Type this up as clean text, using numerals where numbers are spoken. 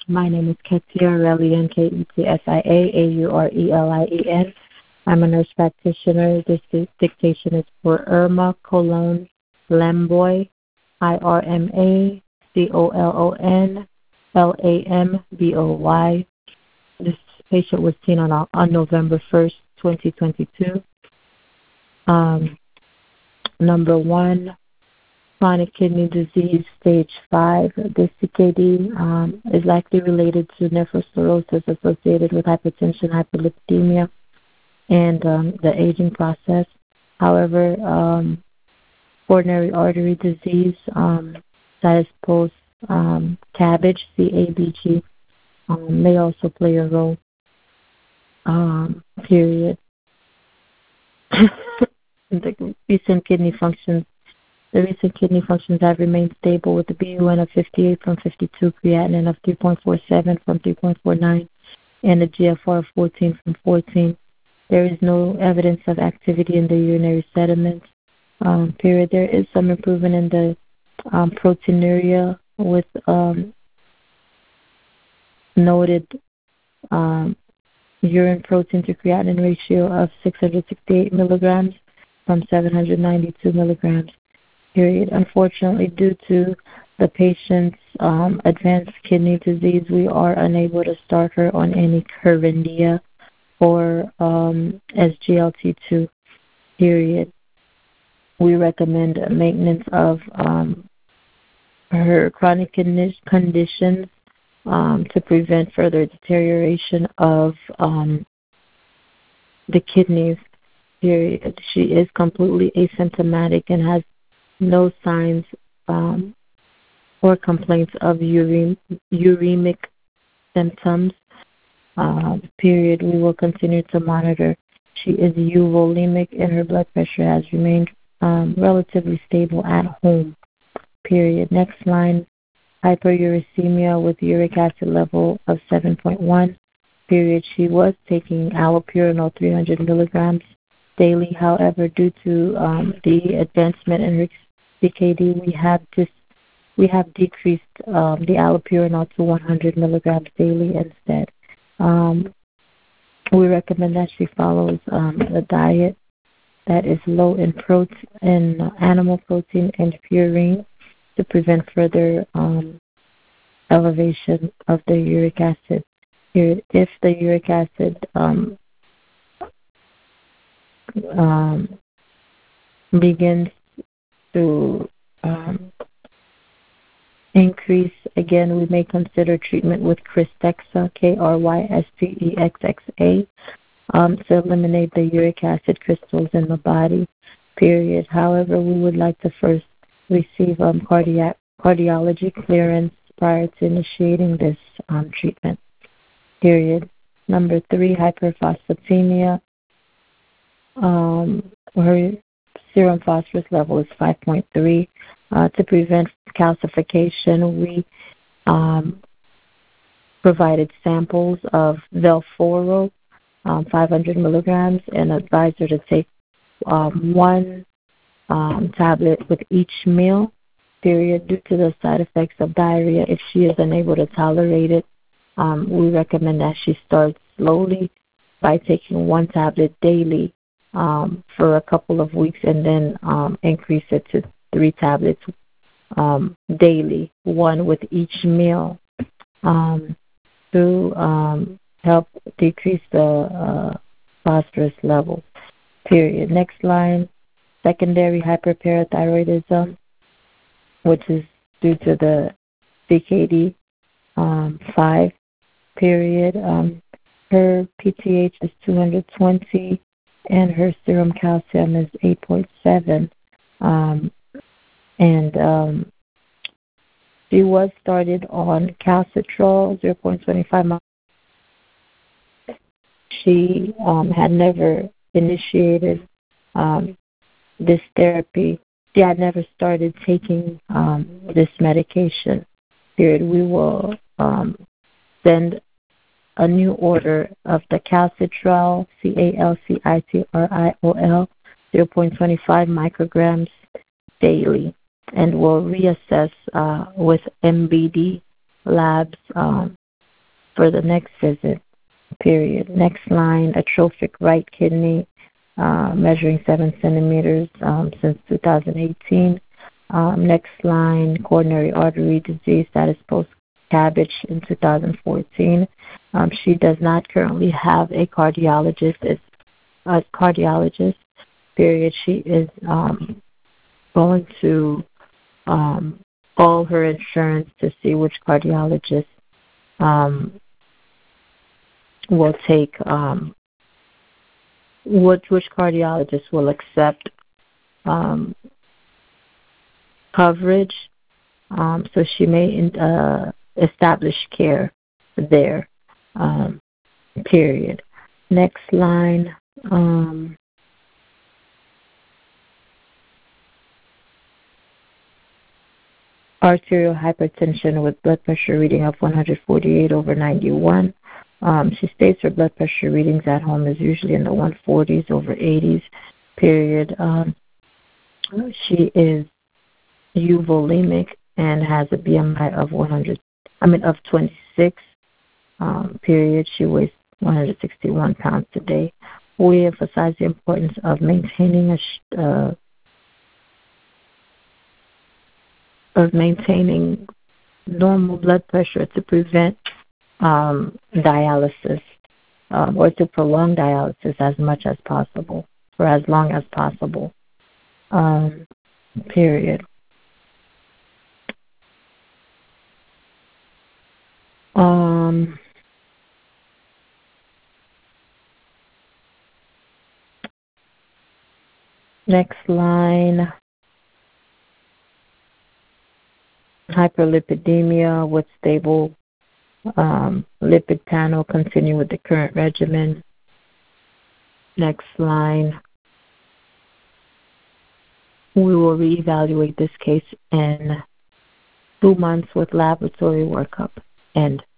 My name is Ketia Aurelian, Ketia Aurelien. I'm a nurse practitioner. This dictation is for Irma Colon Lamboy, IRMACOLON LAMBOY. This patient was seen on November 1st, 2022. Number 1, chronic kidney disease, stage 5. This CKD is likely related to nephrocirrhosis associated with hypertension, hyperlipidemia, and the aging process. However, coronary artery disease, that is post CABG, CABG, may also play a role. Period. The recent kidney functions have remained stable with the BUN of 58 from 52, creatinine of 3.47 from 3.49, and a GFR of 14 from 14. There is no evidence of activity in the urinary sediment. Period. There is some improvement in the proteinuria with noted urine protein to creatinine ratio of 668 milligrams from 792 milligrams. Period. Unfortunately, due to the patient's advanced kidney disease, we are unable to start her on any Kerendia or SGLT2. Period. We recommend maintenance of her chronic conditions to prevent further deterioration of the kidneys. Period. She is completely asymptomatic and has no signs or complaints of uremic symptoms. Period. We will continue to monitor. She is euvolemic and her blood pressure has remained relatively stable at home. Period. Next line, hyperuricemia with uric acid level of 7.1. Period. She was taking allopurinol 300 milligrams daily. However, due to the advancement in her CKD, we have decreased the allopurinol to 100 milligrams daily instead. We recommend that she follows a diet that is low in protein, in animal protein and purine to prevent further elevation of the uric acid. If the uric acid begins to increase, again, we may consider treatment with Krystexxa, Krystexxa, to eliminate the uric acid crystals in the body. Period. However, we would like to first receive cardiology clearance prior to initiating this treatment. Period. Number 3, hyperphosphatemia. Her serum phosphorus level is 5.3. To prevent calcification, we provided samples of Velphoro, 500 milligrams, and advised her to take 1 tablet with each meal. Period. Due to the side effects of diarrhea, if she is unable to tolerate it, we recommend that she starts slowly by taking 1 tablet daily for a couple of weeks, and then increase it to 3 tablets daily, 1 with each meal, to help decrease the phosphorus level. Period. Next line, secondary hyperparathyroidism, which is due to the CKD 5. Period. Her PTH is 220, and her serum calcium is 8.7. She was started on calcitrol 0.25. She had never initiated this therapy. She had never started taking this medication. Period. We will send a new order of the calcitriol, calcitriol, 0.25 micrograms daily, and we'll reassess with MBD labs for the next visit, period. Next line, atrophic right kidney, measuring 7 centimeters since 2018. Next line, coronary artery disease, status post-CABG in 2014. She does not currently have a cardiologist. Period. She is going to call her insurance to see which cardiologist will take which cardiologist will accept coverage. So she may establish care there. Period. Next line. Arterial hypertension with blood pressure reading of 148/91. She states her blood pressure readings at home is usually in the 140s/80s. Period. She is euvolemic and has a BMI of 26. Period. She weighs 161 pounds today. We emphasize the importance of maintaining normal blood pressure to prevent dialysis or to prolong dialysis as much as possible for as long as possible. Period. Next line. Hyperlipidemia with stable lipid panel. Continue with the current regimen. Next line. We will reevaluate this case in 2 months with laboratory workup. End.